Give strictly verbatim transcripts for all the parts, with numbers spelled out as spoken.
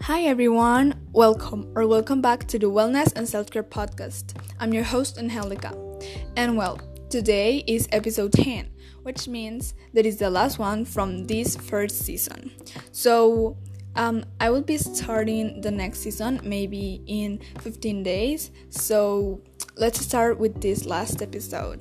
Hi everyone, welcome or welcome back to the Wellness and Self-Care Podcast. I'm your host Angelica, and well, today is episode ten, which means that is the last one from this first season. So um, I will be starting the next season maybe in fifteen days, so let's start with this last episode.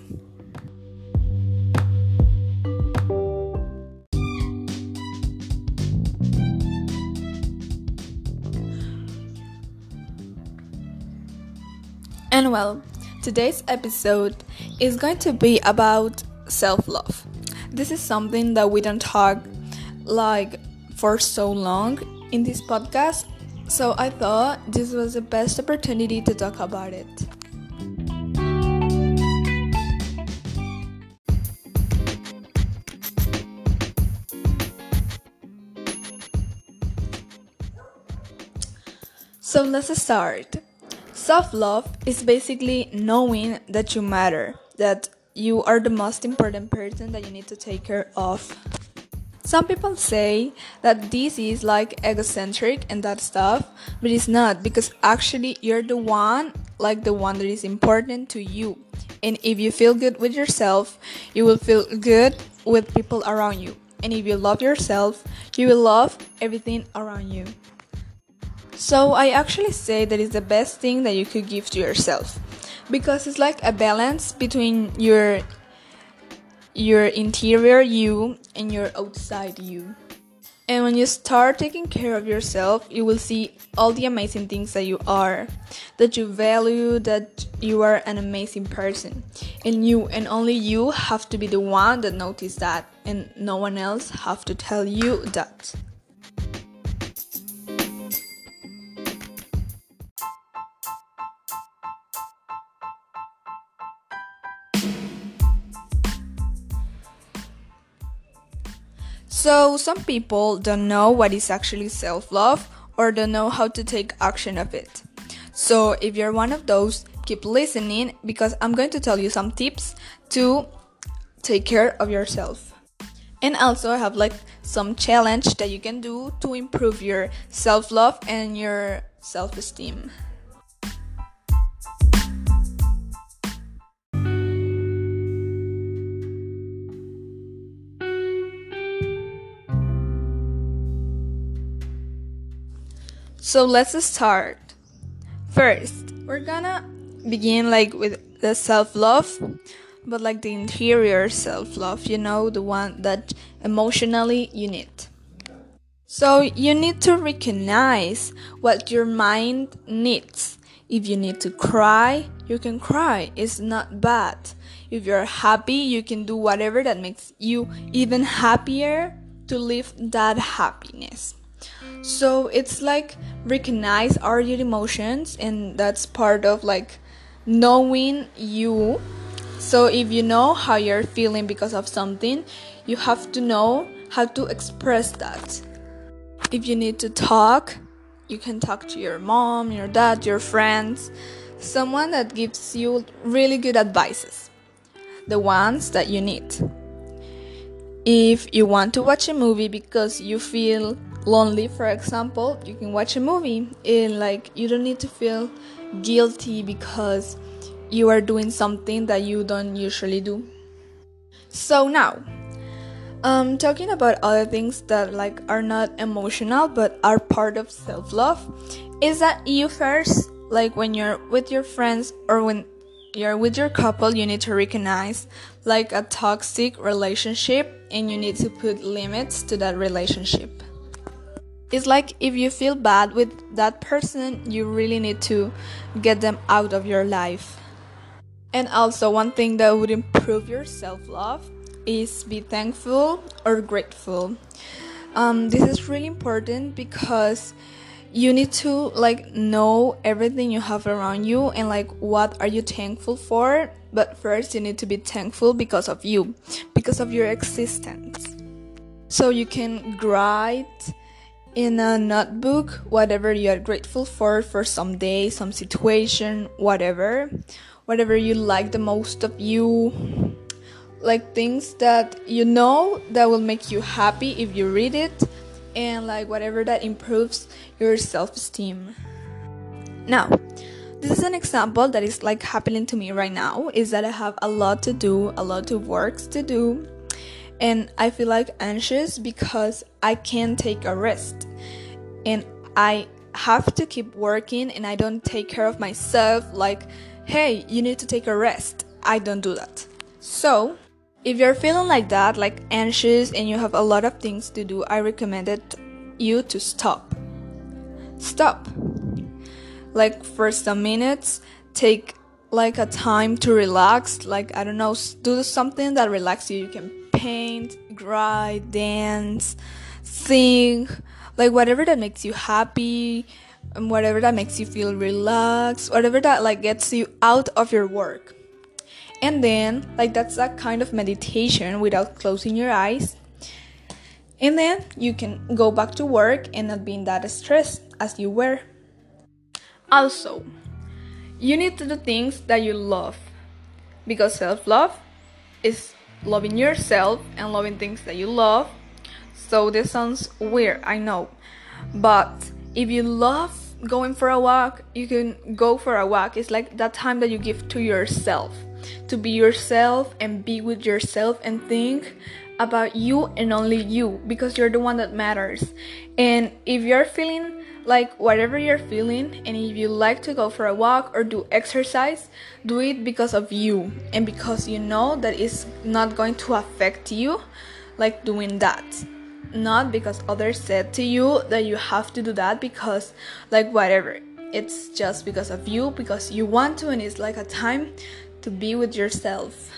And well, today's episode is going to be about self-love. This is something that we don't talk like for so long in this podcast, so I thought this was the best opportunity to talk about it. So let's start. Self-love is basically knowing that you matter, that you are the most important person that you need to take care of. Some people say that this is like egocentric and that stuff, but it's not, because actually you're the one, like the one that is important to you. And if you feel good with yourself, you will feel good with people around you. And if you love yourself, you will love everything around you. So I actually say that it's the best thing that you could give to yourself, because it's like a balance between your your interior you and your outside you. And when you start taking care of yourself, you will see all the amazing things that you are, that you value, that you are an amazing person. And you and only you have to be the one that notice that, and no one else have to tell you that. So some people don't know what is actually self-love or don't know how to take action of it. So if you're one of those, keep listening, because I'm going to tell you some tips to take care of yourself. And also I have like some challenge that you can do to improve your self-love and your self-esteem. So let's start. First, we're gonna begin like with the self-love, but like the interior self-love, you know, the one that emotionally you need. So you need to recognize what your mind needs. If you need to cry, you can cry. It's not bad. If you're happy, you can do whatever that makes you even happier to live that happiness. So it's like recognize all your emotions, and that's part of like knowing you. So if you know how you're feeling because of something, you have to know how to express that. If you need to talk, you can talk to your mom, your dad, your friends, someone that gives you really good advices, the ones that you need. If you want to watch a movie because you feel lonely, for example, you can watch a movie, and like you don't need to feel guilty because you are doing something that you don't usually do. So now, um, talking about other things that like are not emotional but are part of self-love, is that you first, like when you're with your friends or when you're with your couple, you need to recognize like a toxic relationship, and you need to put limits to that relationship. It's like if you feel bad with that person, you really need to get them out of your life. And also one thing that would improve your self-love is be thankful or grateful. Um, this is really important because you need to like know everything you have around you and like what are you thankful for. But first you need to be thankful because of you, because of your existence. So you can write in a notebook whatever you are grateful for for some day, some situation, whatever whatever you like the most of you, like things that you know that will make you happy if you read it, and like whatever that improves your self-esteem. Now, this is an example that is like happening to me right now, is that I have a lot to do, a lot of works to do, and I feel like anxious because I can't take a rest, and I have to keep working, and I don't take care of myself like, hey, you need to take a rest. I don't do that. So if you're feeling like that, like anxious, and you have a lot of things to do, I recommend it you to stop. Stop. Like for some minutes, take like a time to relax. Like, I don't know, do something that relaxes you. You can paint, write, dance, sing, like whatever that makes you happy, and whatever that makes you feel relaxed, whatever that like gets you out of your work. And then like that's a kind of meditation without closing your eyes. And then you can go back to work and not being that stressed as you were. Also, you need to do things that you love, because self-love is loving yourself and loving things that you love. So this sounds weird, I know, but if you love going for a walk, you can go for a walk. It's like that time that you give to yourself, to be yourself and be with yourself and think about you and only you, because you're the one that matters. And if you're feeling like whatever you're feeling, and if you like to go for a walk or do exercise, do it because of you, and because you know that it's not going to affect you, like doing that. Not because others said to you that you have to do that, because like whatever, it's just because of you, because you want to, and it's like a time to be with yourself.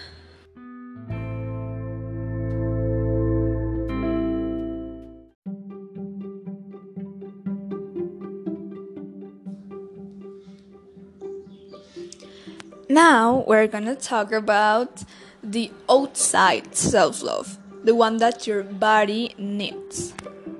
Now we're gonna talk about the outside self-love, the one that your body needs.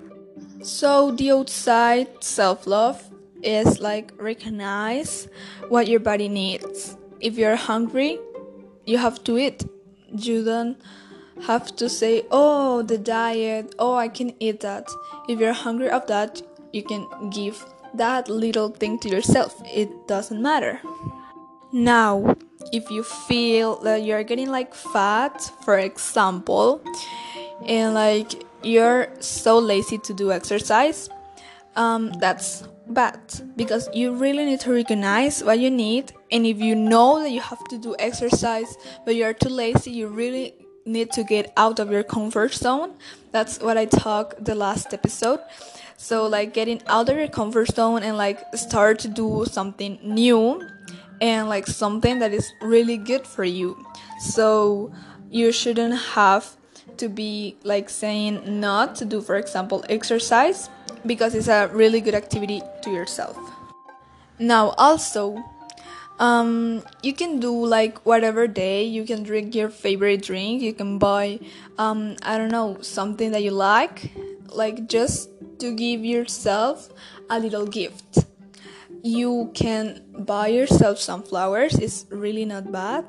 So the outside self-love is like recognize what your body needs. If you're hungry, you have to eat. You don't have to say, oh, the diet, oh, I can eat that. If you're hungry of that, you can give that little thing to yourself. It doesn't matter. Now, if you feel that you're getting like fat, for example, and like you're so lazy to do exercise, um, that's bad, because you really need to recognize what you need. And if you know that you have to do exercise but you're too lazy, you really need to get out of your comfort zone. That's what I talked the last episode. So like getting out of your comfort zone and like start to do something new, and like something that is really good for you. So you shouldn't have to be like saying not to do, for example, exercise, because it's a really good activity to yourself. Now also, um, you can do like whatever day, you can drink your favorite drink, you can buy, um, I don't know, something that you like, like just to give yourself a little gift. You can buy yourself some flowers. It's really not bad.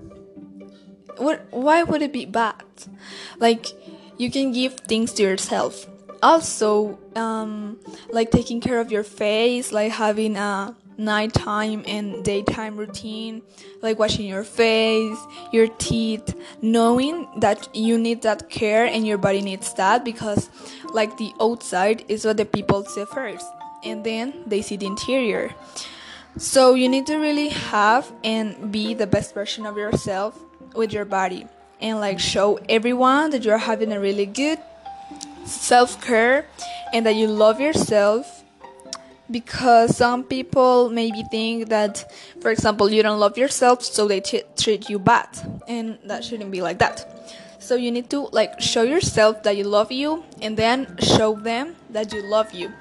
What? Why would it be bad? Like, you can give things to yourself. Also, um, like taking care of your face, like having a nighttime and daytime routine, like washing your face, your teeth, knowing that you need that care and your body needs that, because like the outside is what the people see first, and then they see the interior. So you need to really have and be the best version of yourself with your body, and like show everyone that you're having a really good self-care and that you love yourself. Because some people maybe think that, for example, you don't love yourself, so they t- treat you bad, and that shouldn't be like that. So you need to like show yourself that you love you, and then show them that you love you.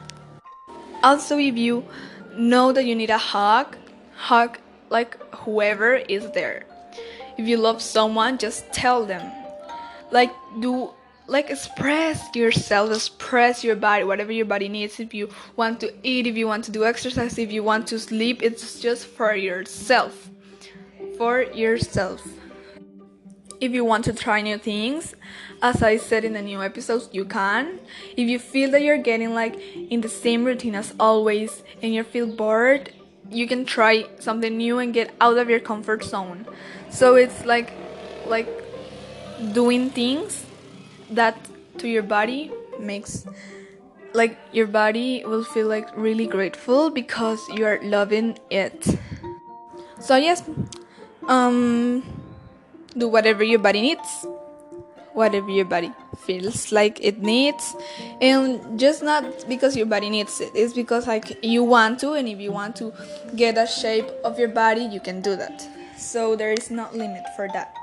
Also, if you know that you need a hug, hug like whoever is there. If you love someone, just tell them. Like do like express yourself, express your body, whatever your body needs. If you want to eat, if you want to do exercise, if you want to sleep, it's just for yourself. For yourself. If you want to try new things, as I said in the new episodes, you can. If you feel that you're getting like in the same routine as always and you feel bored, you can try something new and get out of your comfort zone. So it's like like doing things that to your body makes like your body will feel like really grateful because you are loving it. So yes, um do whatever your body needs, whatever your body feels like it needs, and just not because your body needs it, it's because like you want to, and if you want to get a shape of your body, you can do that. So there is no limit for that.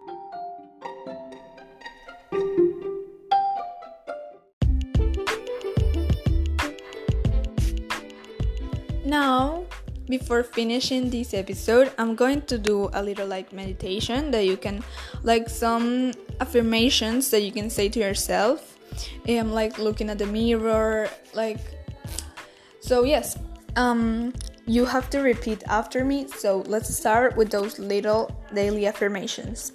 Now, before finishing this episode, I'm going to do a little like meditation that you can, like some affirmations that you can say to yourself. I'm like looking at the mirror, like, so yes, um, you have to repeat after me. So let's start with those little daily affirmations.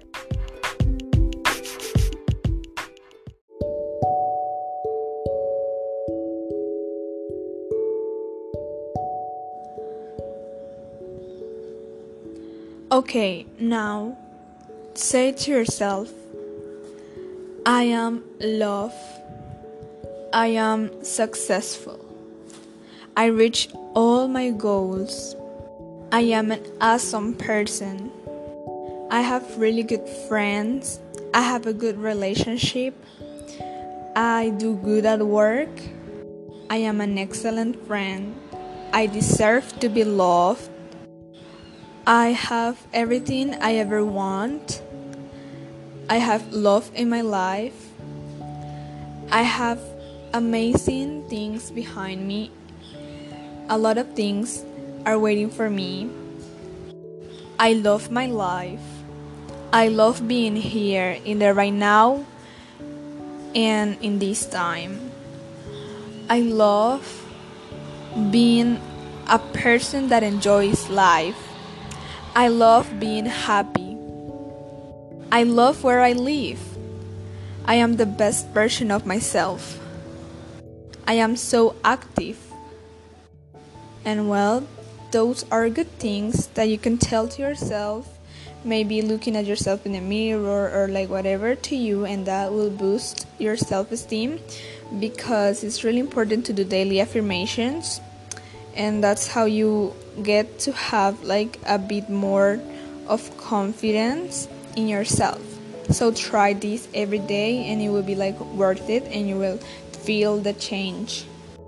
Okay, now say to yourself, I am love. I am successful. I reach all my goals. I am an awesome person. I have really good friends. I have a good relationship. I do good at work. I am an excellent friend. I deserve to be loved. I have everything I ever want. I have love in my life. I have amazing things behind me. A lot of things are waiting for me. I love my life. I love being here in the right now and in this time. I love being a person that enjoys life. I love being happy. I love where I live. I am the best version of myself. I am so active. And well, those are good things that you can tell to yourself, maybe looking at yourself in the mirror or like whatever to you, and that will boost your self-esteem, because it's really important to do daily affirmations, and that's how you get to have like a bit more of confidence in yourself. So try this every day and it will be like worth it, and you will feel the change.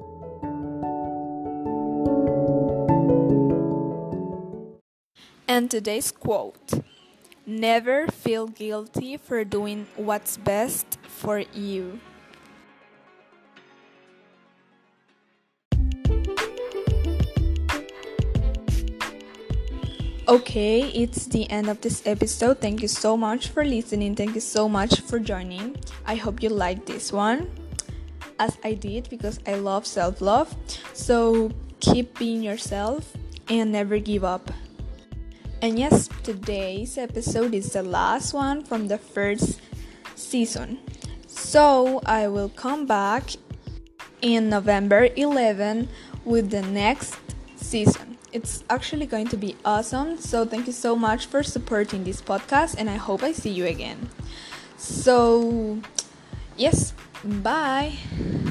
And today's quote: never feel guilty for doing what's best for you. Okay, it's the end of this episode. Thank you so much for listening. Thank you so much for joining. I hope you liked this one, as I did, because I love self-love. So keep being yourself and never give up. And yes, today's episode is the last one from the first season. So I will come back in November eleventh with the next season. It's actually going to be awesome. So thank you so much for supporting this podcast, and I hope I see you again. So yes, bye.